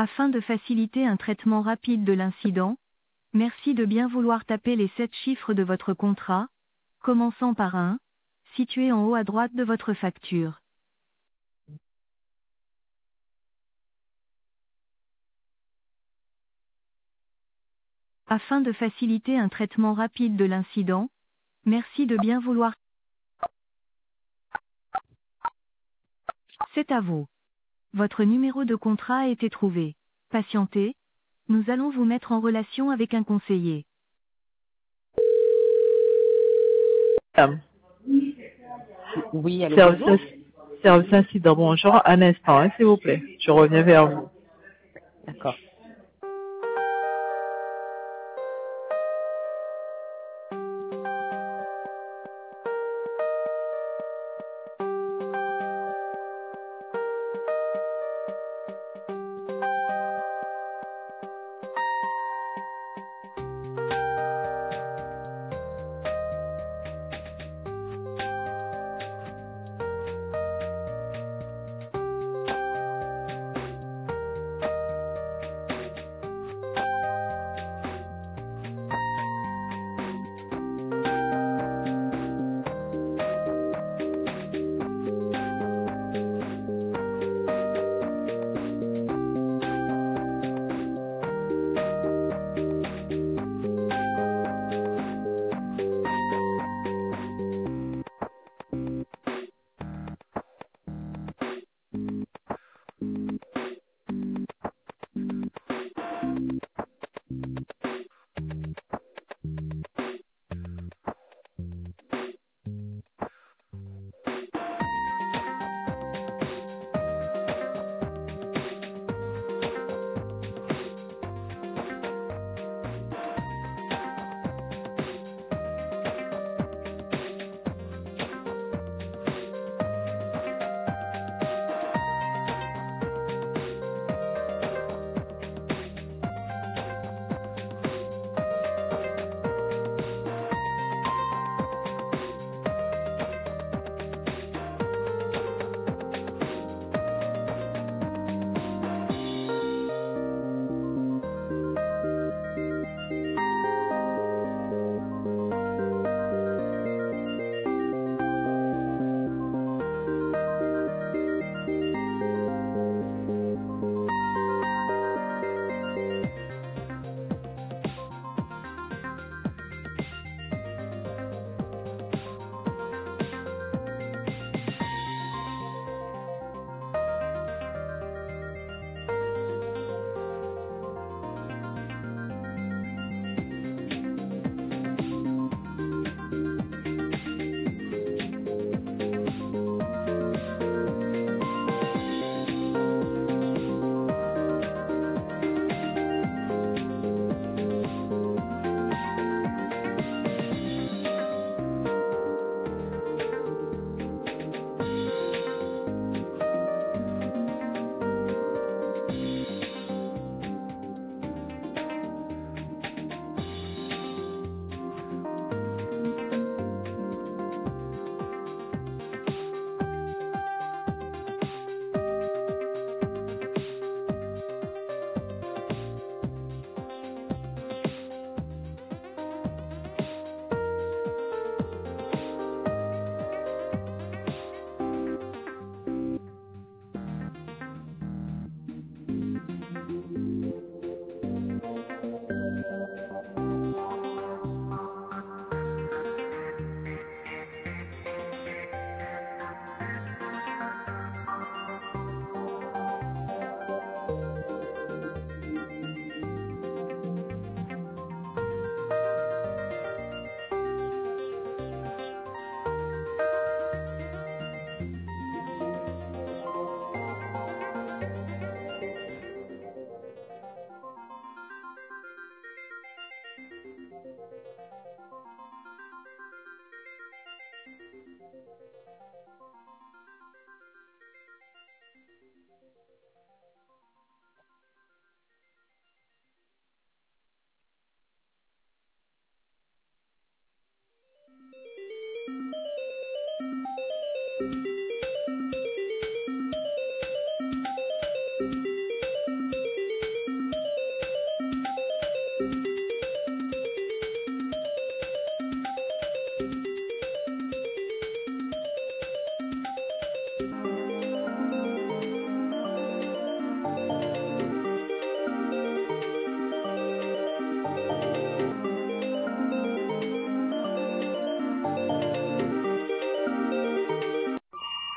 Afin de faciliter un traitement rapide de l'incident, merci de bien vouloir taper les 7 chiffres de votre contrat, commençant par 1, situé en haut à droite de votre facture. Afin de faciliter un traitement rapide de l'incident, merci de bien vouloir. C'est à vous. Votre numéro de contrat a été trouvé. Patientez, nous allons vous mettre en relation avec un conseiller. Madame, Oui, allô, bonjour. service, service incident, bonjour, un instant, hein, s'il vous plaît. Je reviens vers vous. D'accord.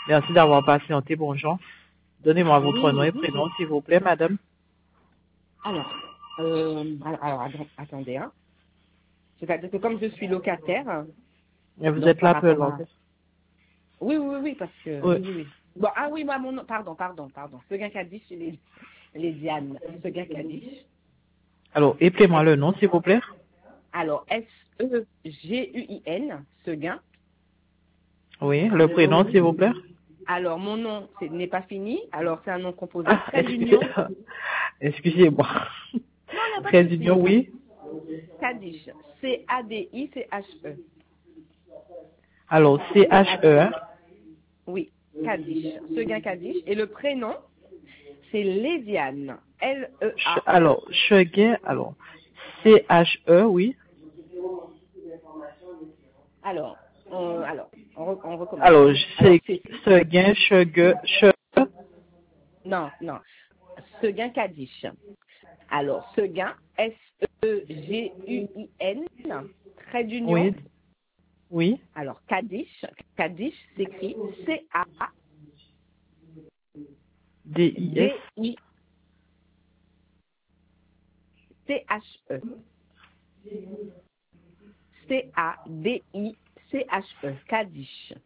Merci d'avoir patienté. Bonjour. Donnez-moi votre Oui, nom et bonjour. prénom, s'il vous plaît, madame. Attendez, hein. C'est-à-dire que comme je suis locataire, Et vous donc êtes par là pour rapport à... l'enquête. Oui, parce que... Oui. Oui. Bon, ah oui, moi, mon nom... Pardon. Seguin Kadish, les Diane. Seguin Kadish. Alors, appelez-moi le nom, s'il vous plaît. Alors, Seguin, Seguin. Oui, le prénom, s'il vous plaît. Alors, mon nom n'est pas fini. Alors, c'est un nom composé. Ah, Trait d'union. excusez-moi. Non, il n'y a pas Trait de d'union, souci. oui. Kadish. Kadiche. Alors, CHE. Oui, Kadish. Seguin Kadish. Et le prénom, c'est Lédiane. L-E-A. Alors, Cheguin, alors, CHE, oui. Alors, on recommence. Alors, Alors, c'est Seguin, Chegue, non. Seguin Kadish. Alors, Seguin, S-E-G-U-I-N, trait d'union. oui. Oui. Alors, Kadish s'écrit D-I-S. C-A-D-I-C-H-E. C-A-D-I-C-H-E. Kadish.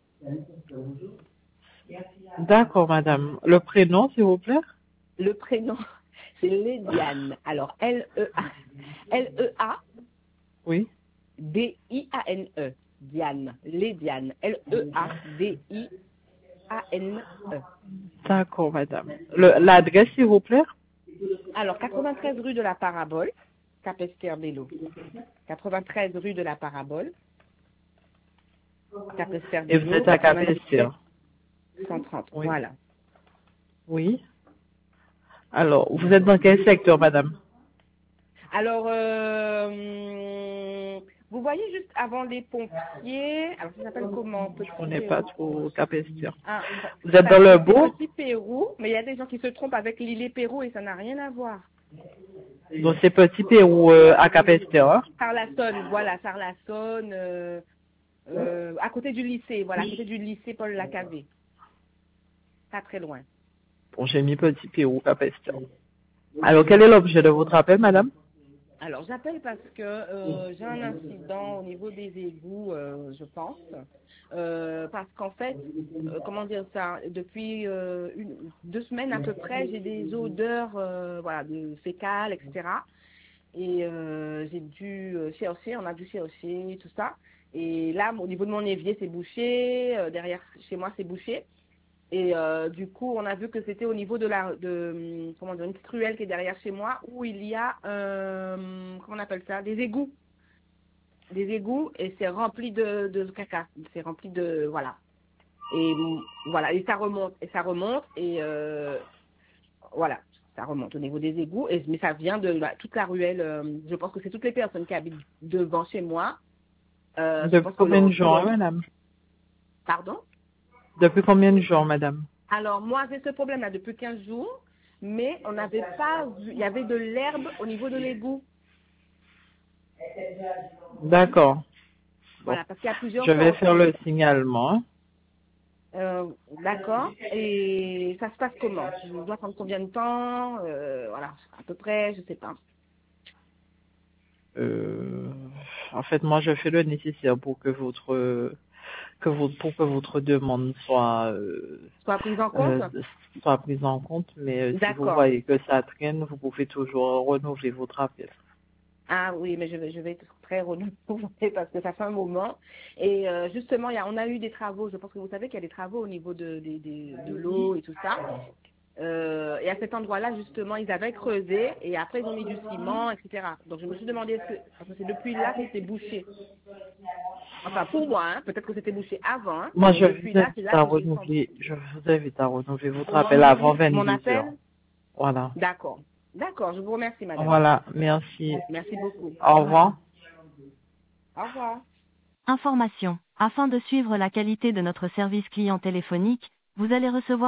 D'accord, madame. Le prénom, s'il vous plaît. Le prénom, c'est Lédiane. Alors, L-E-A. Oui. D-I-A-N-E. Diane. Lédiane. L-E-A-D-I-A-N-E. D'accord, madame. L'adresse, s'il vous plaît. Alors, 93 rue de la Parabole, Capesterre-Bello. 93 rue de la Parabole, Capesterre-Bello. Et vous êtes à Capesterre. 130, Oui. voilà. Oui. Alors, vous êtes dans quel secteur, madame? Alors, vous voyez juste avant les pompiers, alors ça s'appelle comment? Je connais pas trop Capesterre. Ah, Vous êtes dans le beau? Petit Pérou, mais il y a des gens qui se trompent avec l'île Pérou et ça n'a rien à voir. Donc, c'est Petit Pérou à Capesterre. Hein? Sarlassonne, voilà, Sarlassonne, à côté du lycée, voilà, à côté du lycée Paul Lacavé. Pas très loin. Bon, j'ai mis Petit Pérou, Capesterre. Alors, quel est l'objet de votre appel, madame? Alors, j'appelle parce que j'ai un incident au niveau des égouts, je pense. Parce qu'en fait, comment dire ça, depuis 2 semaines à peu près, j'ai des odeurs voilà, de fécales, etc. Et j'ai dû chercher, on a dû chercher, tout ça. Et là, au niveau de mon évier, c'est bouché. Derrière, chez moi, c'est bouché. Et du coup, on a vu que c'était au niveau de comment dire, une petite ruelle qui est derrière chez moi où il y a, comment on appelle ça, des égouts. Des égouts et c'est rempli de caca. C'est rempli de, voilà. Et voilà, et ça remonte. Et voilà, ça remonte au niveau des égouts. Mais ça vient de toute la ruelle. Je pense que c'est toutes les personnes qui habitent devant chez moi. Depuis combien de jours, madame? Pardon? Depuis combien de jours, madame? Alors, moi, j'ai ce problème-là depuis 15 jours, mais on n'avait pas vu, il y avait de l'herbe au niveau de l'égout. D'accord. Voilà, parce qu'il y a plusieurs Je vais sortes. faire le signalement. D'accord. Et ça se passe comment? Je dois prendre combien de temps? Voilà, à peu près, je sais pas. En fait, moi, je fais le nécessaire pour que votre demande soit Prise en compte? soit prise en compte, mais si vous D'accord. voyez que ça traîne, vous pouvez toujours renouveler votre appel. Ah oui, mais je vais être très renouvelée parce que ça fait un moment. Et justement, on a eu des travaux. Je pense que vous savez qu'il y a des travaux au niveau de l'eau et tout ça. Et à cet endroit-là, justement, ils avaient creusé et après ils ont mis du ciment, etc. Donc je me suis demandé parce que c'est depuis là que c'est bouché. Enfin pour moi, hein, peut-être que c'était bouché avant. Hein, Moi, mais depuis là, c'est là que je vous invite à renouveler votre appel avant 22 mon appel. heures. Voilà. D'accord, je vous remercie, madame. Voilà, merci. Merci beaucoup. Au revoir. Au revoir. Information. Afin de suivre la qualité de notre service client téléphonique, vous allez recevoir